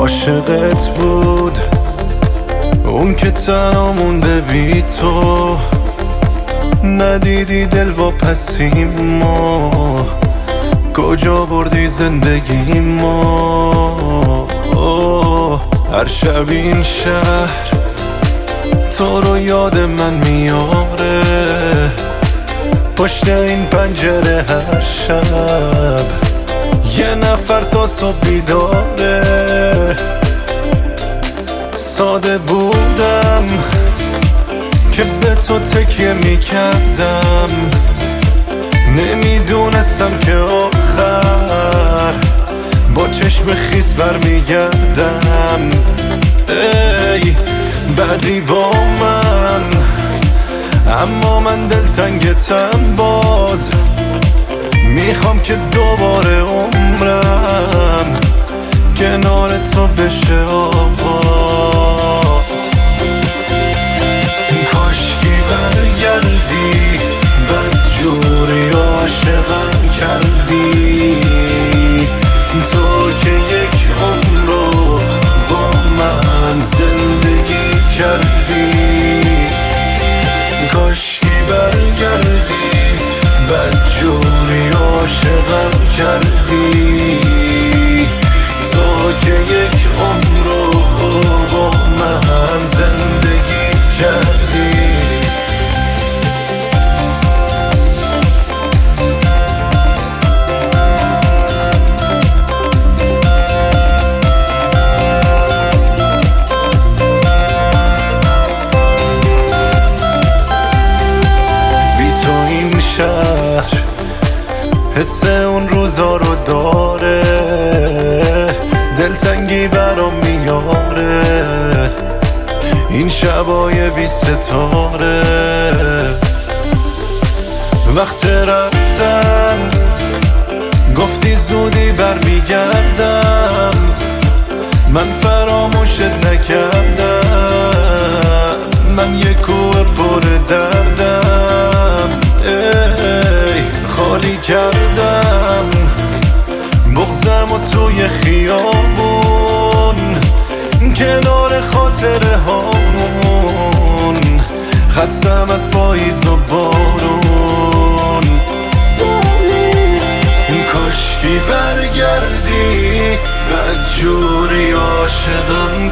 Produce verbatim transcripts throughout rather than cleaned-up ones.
عاشقت بود اون که تنها مونده بی تو، ندیدی دل واپسیمو کجا بردی زندگی ما. هر شب این شهر تو رو یاد من میاره، پشت این پنجره هر شب یه نفر تا صبح بیداره. ساده بودم که به تو تکیه میکردم، نمیدونستم که آخر با چشم خیس برمیگردم. ای بعدی با من، اما من دلتنگتم باز، میخوام که دوباره عمرم کنار تو بشه آغاز. کاشکی برگردی بدجوری عاشقم کردی، تو که یک عمر رو با من زندگی کردی. کاشکی برگردی بدجوری عاشقم کردی، تو که یک عمر رو با من زندگی کردی. شهر حس اون روزا رو داره، دلتنگی برام میاره این شبای بی ستاره. وقت رفتن گفتی زودی برمیگردم، من فراموشت نکردم، من یه کوه پر دردم. ای خالی کردم بغضم و توی خیابون کنار خاطره هامون، خستم از پاییز و بارون. کاشکی برگردی بدجوری عاشقم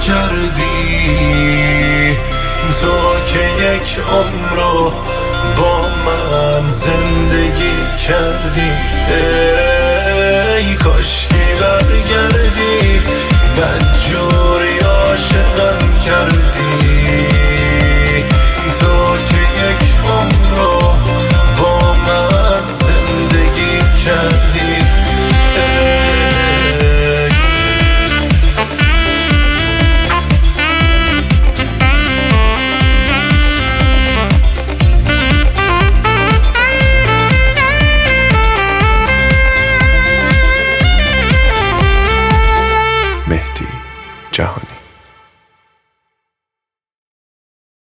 کردی، تو که یک عمر رو با من زندگی کردی.